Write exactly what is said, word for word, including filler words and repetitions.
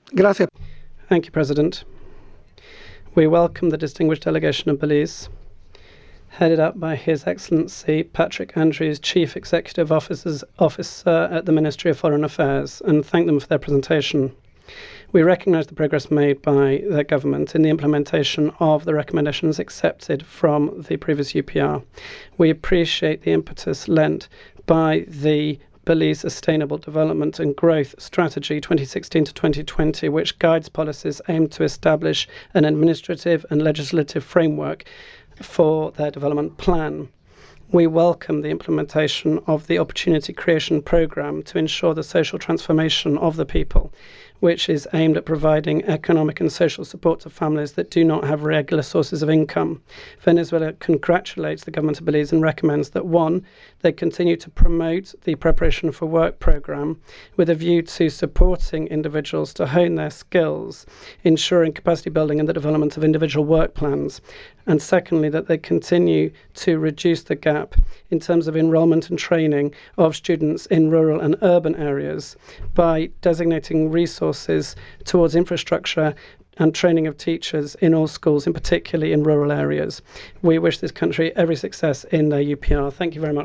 Gracias. Thank you, President. We welcome the distinguished delegation of Belize, headed up by His Excellency Patrick Andrews, Chief Executive Officer at the Ministry of Foreign Affairs, and thank them for their presentation. We recognise the progress made by the government in the implementation of the recommendations accepted from the previous U P R. We appreciate the impetus lent by the Belize Sustainable Development and Growth Strategy twenty sixteen to twenty twenty, which guides policies aimed to establish an administrative and legislative framework for their development plan. We welcome the implementation of the Opportunity Creation Programme to ensure the social transformation of the people, which is aimed at providing economic and social support to families that do not have regular sources of income. Venezuela congratulates the government of Belize and recommends that, one, they continue to promote the Preparation for Work programme with a view to supporting individuals to hone their skills, ensuring capacity building and the development of individual work plans. And secondly, that they continue to reduce the gap in terms of enrolment and training of students in rural and urban areas by designating resources towards infrastructure and training of teachers in all schools, and particularly in rural areas. We wish this country every success in their U P R. Thank you very much.